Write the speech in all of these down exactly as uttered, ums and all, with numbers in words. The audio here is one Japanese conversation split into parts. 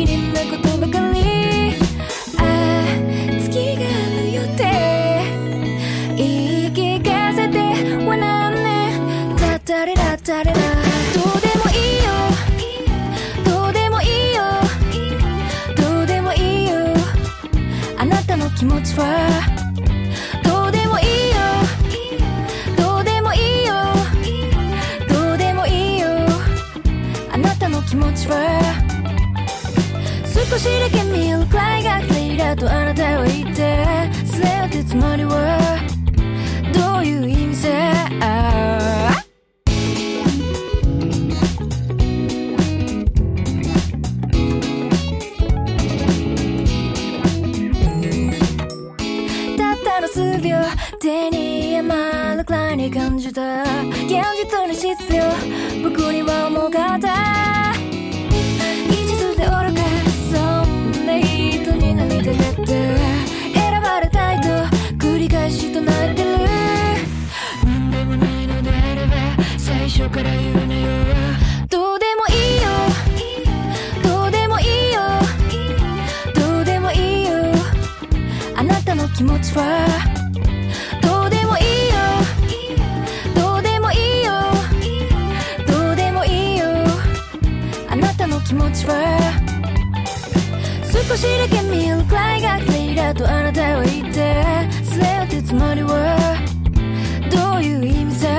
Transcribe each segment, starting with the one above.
機敏なことばかり。ああ月があるよって言い聞かせてはなんね。だったれだったれだ。どうでもいいよどうでもいいよどうでもいいよ。あなたの気持ちはどうでもいいよどうでもいいよどうでもいいよ。あなたの気持ちは少しだけ見えるくらいが綺麗だとあなたは言って、それってつまりはどういう意味さ。たったの数秒手に余るくらいに感じた現実に必要僕には重かった。一途で愚かそんな人になりたかった。選ばれたいと繰り返し唱えてる。なんでもないのであれば最初から言うなよ。どうでもいいよどうでもいいよどうでもいいよ。あなたの気持ちはどうでもいいよどうでもいいよどうでもいいよ。あなたの気持ちは少しだけ見えるくらいが綺麗だとあなたは言って、それってつまりはどういう意味さ。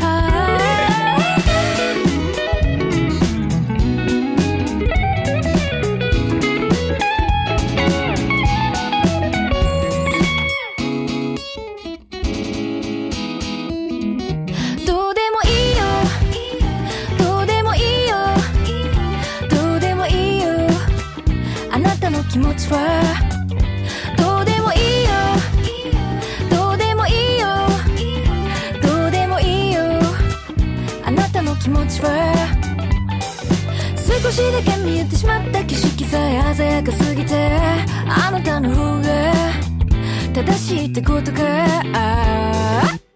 どうでもいいよどうでもいいよどうでもいいよ。あなたの気持ちはどうでもいいよどうでもいいよどうでもいいよ。あなたの気持ちは少しだけ見えてしまった景色さえ鮮やかすぎてあなたの方が正しいってことか。